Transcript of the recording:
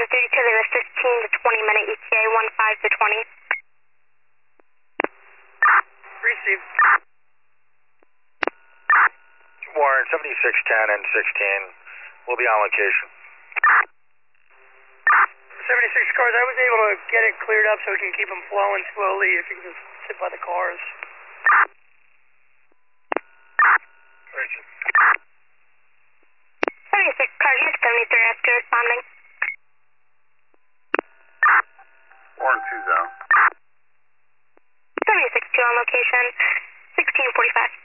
32, they were 15 to 20 minute ETA, 15 to 20. Received. Warren, 7610 and 16 will be on location. 76 cars, I was able to get it cleared up so we can keep them flowing slowly if you can just sit by the cars. Richard. 76 car, you 73 after responding. Warren 2 down. 76 2 on location, 1645.